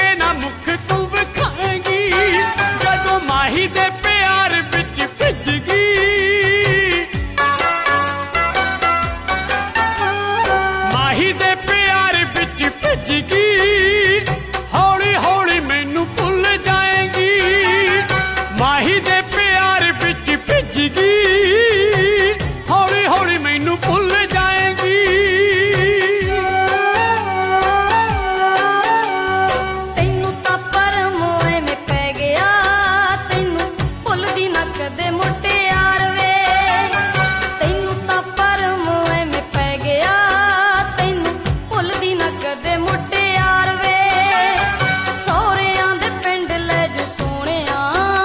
ਕੇ ਨਾ ਮੁਖ ਤੂੰ ਵਿਖਾਏਂਗੀ ਜਦੋਂ ਮਾਹੀ ਦੇ ਪਿਆਰ ਵਿੱਚ ਭਿੱਜ ਗਈ। ਮਾਹੀ ਦੇ ਪਿਆਰ ਵਿੱਚ ਭਿੱਜ ਗਈ, ਹੌਲੀ ਹੌਲੀ ਮੈਨੂੰ ਭੁੱਲ ਜਾਏਂਗੀ। ਮਾਹੀ ਦੇ ਪਿਆਰ ਵਿੱਚ ਭਿੱਜ ਗਈ, ਹੌਲੀ ਹੌਲੀ ਮੈਨੂੰ ਭੁੱਲ ਜਾਏਂਗੀ। ਤੈਨੂੰ ਤਾਂ ਭਰਮ ਐਵੇਂ ਪੈ ਗਿਆ, ਤੈਨੂੰ ਭੁੱਲਦੀ ਨਾ ਕਦੇ ਮੁਟਿਆਰ ਵੇ। ਤੈਨੂੰ ਤਾਂ ਭਰਮ ਐਵੇਂ ਪੈ ਗਿਆ, ਤੈਨੂੰ ਭੁੱਲਦੀ ਨਾ ਕਦੇ ਮੁਟਿਆਰ ਵੇ। ਸਹੁਰਿਆਂ ਦੇ ਪਿੰਡ ਲੈ ਜੂ ਸੋਹਣਿਆ,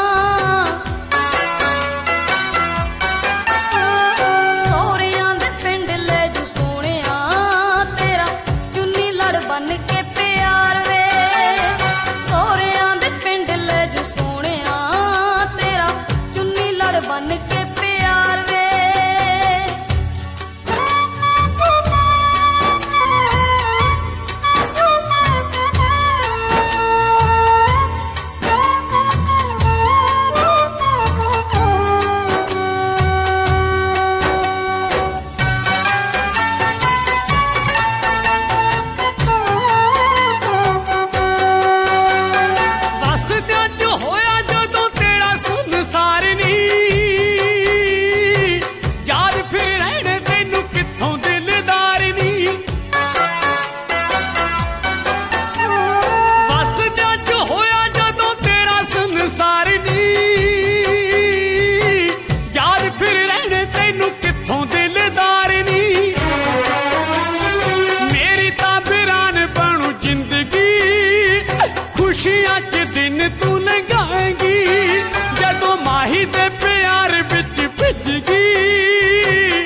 ਸਹੁਰਿਆਂ ਦੇ ਪਿੰਡ ਲੈ ਜੂ ਸੋਹਣਿਆ, ਤੇਰਾ ਚੁੰਨੀ ਲੜ ਬਨ ਕੇ ਪਿਆਰ ਵੇ। ਸਹੁਰਿਆਂ ਦੇ ਪਿੰਡ ਲੈ ਜੂ ਸੋਹਣਿਆ, ਤੇਰਾ ਚੁੰਨੀ ਲੜ ਬਨ ਕੇ ਪਿਆਰ ਵੇ। ਵਸਦਿਆਂ 'ਚ ਹੋਇਆ ਜਦੋਂ ਤੇਰਾ ਸੰਸਾਰ ਨੀ, ਯਾਦ ਫਿਰ ਰਹਿਣੇ ਤੈਨੂੰ ਕਿੱਥੋਂ ਦਿਲਦਾਰ ਨੀ। ਵਸਦਿਆਂ 'ਚ ਹੋਇਆ ਜਦੋਂ ਤੇਰਾ ਸੰਸਾਰ ਨੀ, ਯਾਦ ਫਿਰ ਰਹਿਣੇ ਤੈਨੂੰ ਕਿੱਥੋਂ ਦਿਲਦਾਰ ਨੀ। ਮੇਰੀ ਤਾਂ ਵੀਰਾਨ ਬਣੂ ਜ਼ਿੰਦਗੀ, ਖੁਸ਼ੀਆਂ 'ਚ ਦਿਨ ਤੂੰ ਲੰਘਾਏਂਗੀ ਜਦੋਂ ਮਾਹੀ ਦੇ ਪਿਆਰ ਵਿੱਚ ਭਿੱਜ ਗਈ।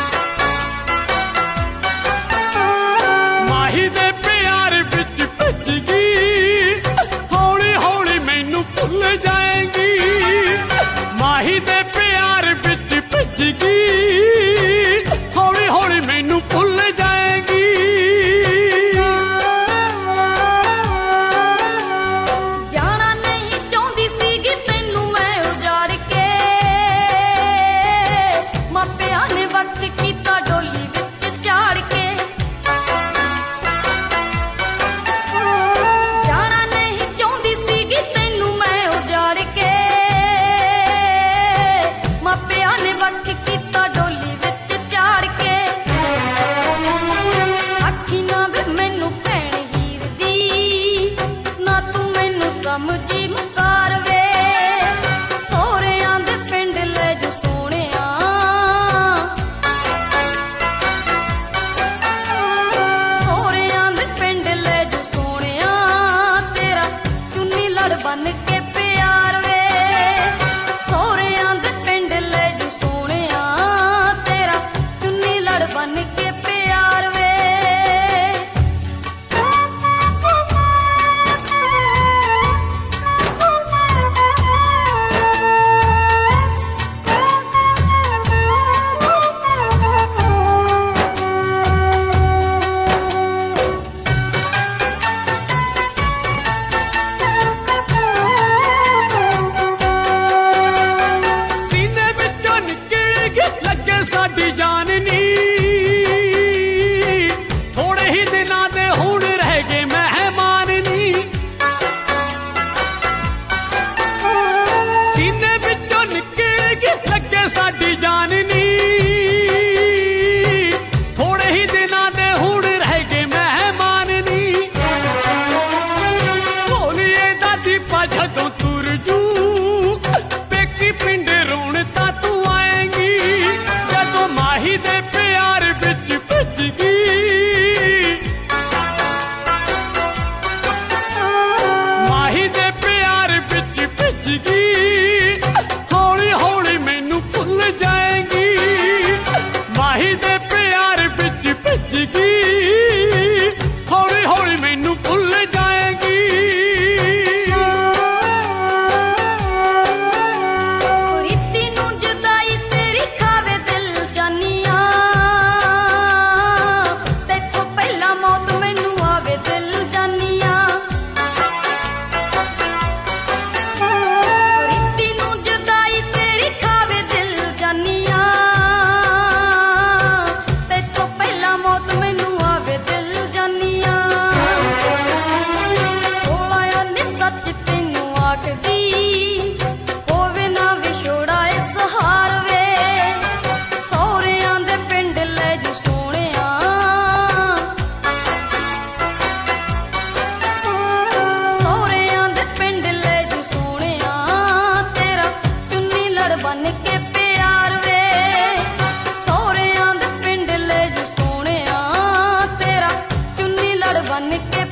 ਮਾਹੀ ਦੇ ਪਿਆਰ ਵਿੱਚ ਭਿੱਜ ਗਈ, ਹੌਲੀ ਹੌਲੀ ਮੈਨੂੰ ਭੁੱਲ ਜਾਏਂਗੀ। ਮਾਹੀ ਦੇ ਪਿਆਰ ਵਿੱਚ ਭਿੱਜ ਗਈ, ਹੌਲੀ ਹੌਲੀ ਮੈਨੂੰ ਭੁੱਲ ਜਾਏਂਗੀ। ਜਾਣਾ ਨਹੀਂ ਚਾਹੁੰਦੀ ਸੀਗੀ ਤੈਨੂੰ ਮੈਂ ਉਜਾੜ ਕੇ, ਮਾਪਿਆਂ ਨੇ ਵਕਤ ਕੀਤਾ ਡੋਲੀ ਵਿੱਚ ਝਾੜ ਕੇ। ਜਾਣਾ ਨਹੀਂ ਚਾਹੁੰਦੀ ਸੀਗੀ ਤੈਨੂੰ ਮੈਂ ਉਜਾੜ ਕੇ, ਮਾਪਿਆਂ ਨੇ ਵਕਤ ਕੀਤਾ ਡੋਲੀ ਵਿੱਚ ਝਾੜ ਕੇ। ਆਖੀ ਨਾ ਵੇ ਮੈਨੂੰ ਭੈਣ ਹੀਰ ਦੀ, ਨਾ ਤੂੰ ਮੈਨੂੰ ਸਮਝੀ ਮੁਕਾਰ ਵੇ। ਸਹੁਰਿਆਂ ਦੇ ਪਿੰਡ ਲੈ ਜੂ ਸੋਹਣਿਆ, ਸਹੁਰਿਆਂ ਦੇ ਪਿੰਡ ਲੈ ਜੂ ਸੋਹਣਿਆ, ਤੇਰਾ ਚੁੰਨੀ ਲੜ ਬਨ ਕੇ ਪਿਆਰ ਵੇ। ਸਹੁਰਿਆਂ ਦੇ ਪਿੰਡ ਲੈ ਜੂ ਸੋਹਣਿਆ, ਤੇਰਾ ਚੁੰਨੀ ਲੜ ਬਨ ਕੇ ਪਿਆਰ ਵੇ। ਸੀਨੇ ਵਿੱਚੋਂ ਨਿਕਲ ਕੇ ਲੱਗੇ ਸਾਡੀ ਜਾਨ ਨੀ, ਥੋੜੇ ਹੀ ਦਿਨਾਂ ਦੇ ਹੁਣ ਰਹਿ ਗਏ ਮਹਿਮਾਨ ਨੀ। ਸੀਨੇ ਵਿੱਚੋਂ ਨਿਕਲ ਕੇ ਲੱਗੇ ਸਾਡੀ ਜਾਨ ਨੀ, ਥੋੜੇ ਹੀ ਦਿਨਾਂ ਦੇ ਹੁਣ ਰਹਿ ਗਏ ਮਹਿਮਾਨ ਨੀ। ਭੋਲੀਏ ਦਾ ਦੀਪਾ ਜਦੋਂ ਤੁਰ ਜੂ, ਪੇਕੀ ਪਿੰਡ ਰੋਣ ਤਾਂ ਤੂੰ ਆਏਂਗੀ ਜਦੋਂ ਮਾਹੀ ਦੇ ਪਿਆਰ ਵਿੱਚ ਭਿੱਜ ਗਈ। ਮਾਹੀ ਦੇ ਪਿਆਰ ਵਿੱਚ ਭਿੱਜ ਗਈ, ਹੌਲੀ ਹੌਲੀ ਮੈਨੂੰ ਭੁੱਲ ਜਾਏਂਗੀ। ਮਾਹੀ ਦੇ ਪਿਆਰ ਵਿੱਚ ਭਿੱਜ ਗਈ, ਹੌਲੀ ਹੌਲੀ ਮੈਨੂੰ ਭੁੱਲ ਜਾਏਂਗੀ। ਬਨ ਕੇ